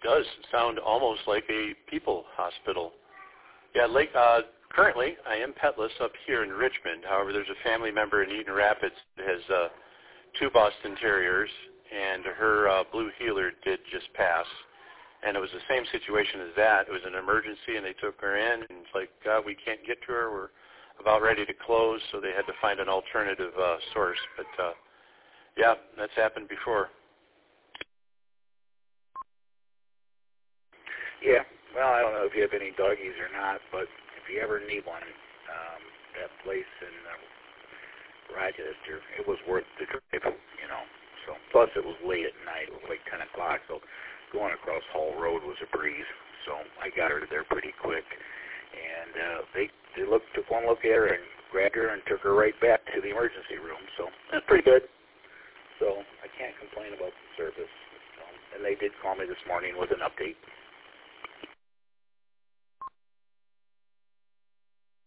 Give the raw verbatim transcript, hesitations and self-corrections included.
does sound almost like a people hospital. Yeah, Lake, uh, currently I am petless up here in Richmond. However, there's a family member in Eden Rapids that has uh, two Boston Terriers, and her uh, blue heeler did just pass. And it was the same situation as that. It was an emergency, and they took her in, and it's like, God, we can't get to her. We're about ready to close, so they had to find an alternative uh, source. But, uh, yeah, that's happened before. Yeah, well, I don't know if you have any doggies or not, but if you ever need one, um, that place in uh, Rochester, it was worth the drive, you know. So plus it was late at night. It was like ten o'clock, so going across Hall Road was a breeze. So I got her there pretty quick, and uh, they they looked took one look at her and grabbed her and took her right back to the emergency room. So that's pretty good. So I can't complain about the service. So, and they did call me this morning with an update.